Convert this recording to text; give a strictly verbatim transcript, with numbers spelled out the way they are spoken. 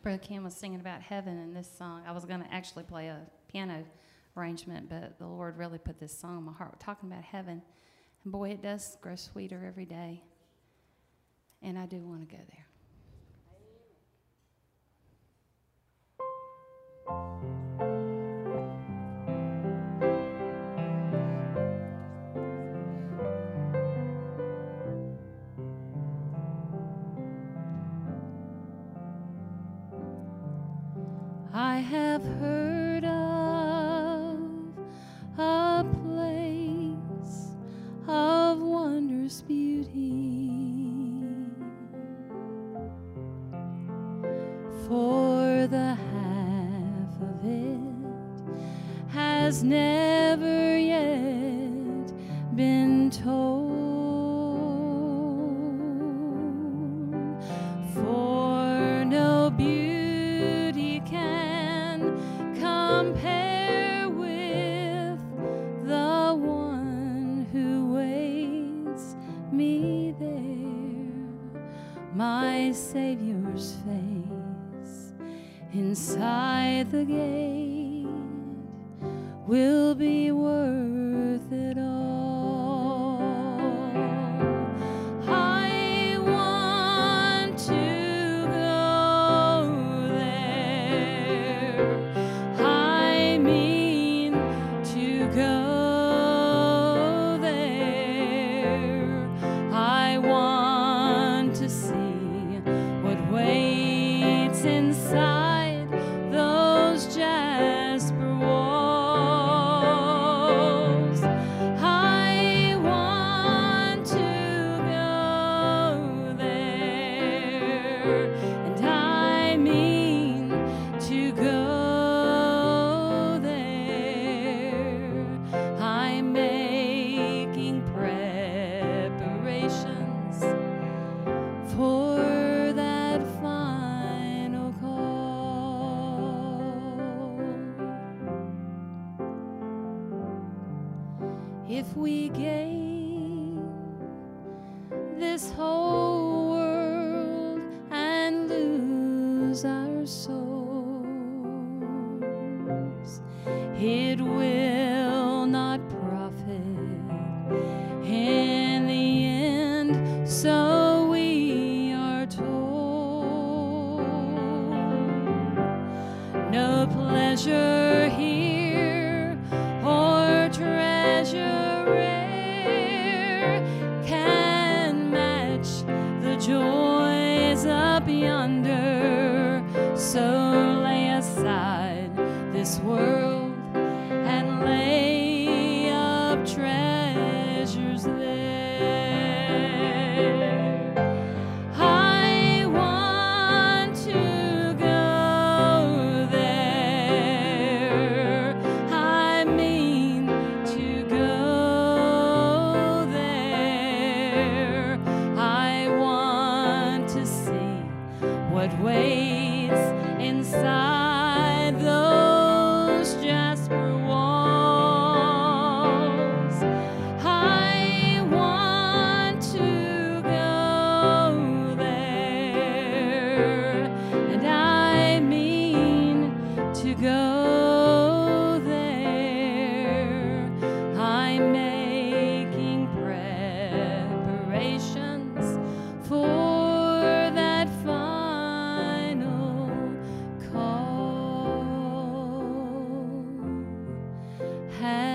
Brother Ken was singing about heaven in this song. I was going to actually play a piano arrangement, but the Lord really put this song in my heart. We're talking about heaven. And boy, it does grow sweeter every day. And I do want to go there. I have heard of a place of wondrous beauty, for the half of it has never yet been told. For no beauty can compare with the one who waits me there, my Savior's face inside the gate will be worth it all. I want to go there. I mean to go there. I want to see what waits inside those jasper walls. I want to go there, and I mean to go there. I'm making preparations for that final call. If we gain this whole world and lose our souls, it will not profit in the end, so we are told. No pleasure here or treasure rare can match the joys up yonder. So lay aside this world and lay up treasures there. I want to go there. I mean to go there. I want to see what waits inside those jasper walls. I want to go there, and I mean to go there. I'm making preparations for that final call. Have